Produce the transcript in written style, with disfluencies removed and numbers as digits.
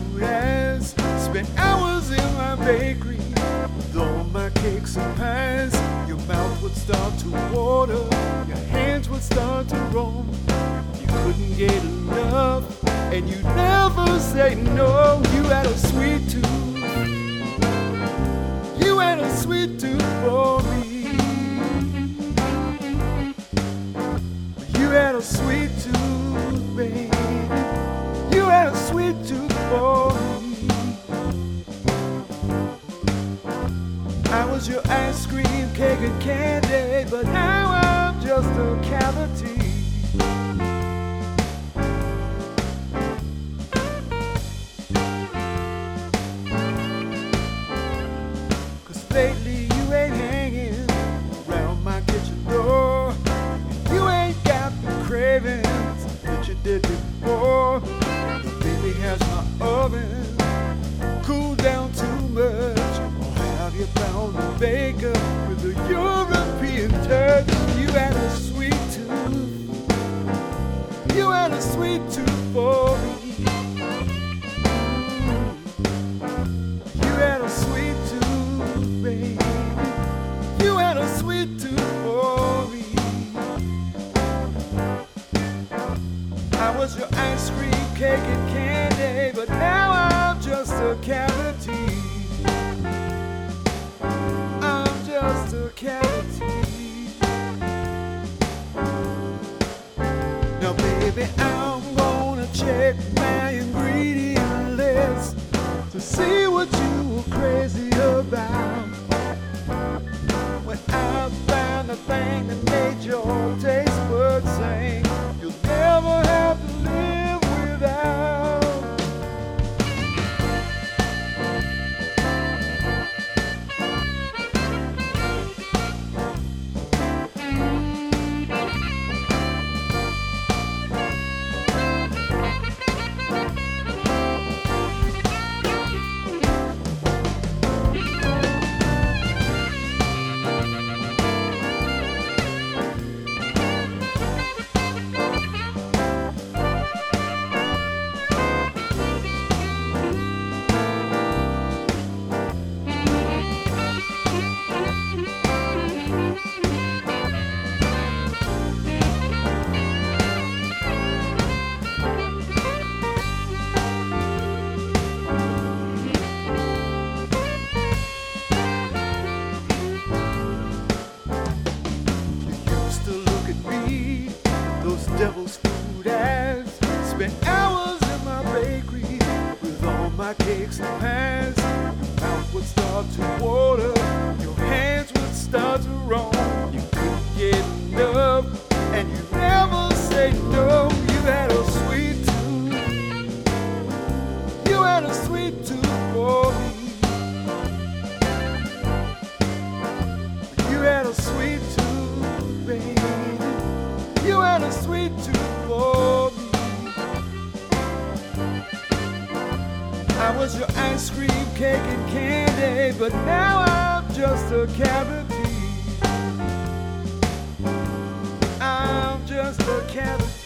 food has spent hours in my bakery with all my cakes and pies. Your mouth would start to water, your hands would start to roam. You couldn't get enough, and you never say no. You had a sweet tooth, you had a sweet tooth for me. You had a sweet tooth, baby. You had a sweet tooth for me. I was your ice cream, cake, and candy, but now I'm just a cavity. Lately you ain't hanging around my kitchen door. You ain't got the cravings that you did before. The baby has my oven cooled down too much. Or have you found a baker with a European touch? You had a sweet tooth, you had a sweet tooth for me. You had a sweet tooth, baby. You had a sweet tooth for me. I was your ice cream, cake, and candy, but now I'm just a cavity. I'm just a cavity. Now baby, I'm gonna check my ingredient list to see what you were crazy about. When I found the thing that made your taste buds sing, you'll never have to live without. Those devil's food ads spent hours in my bakery with all my cakes and pies. Your mouth would start to water, your hands would start to roam. You couldn't get enough, and you never say no. You had a sweet tooth, you had a sweet tooth for me. You had a sweet tooth, baby. You had a sweet tooth for me. I was your ice cream, cake, and candy, but now I'm just a cavity. I'm just a cavity.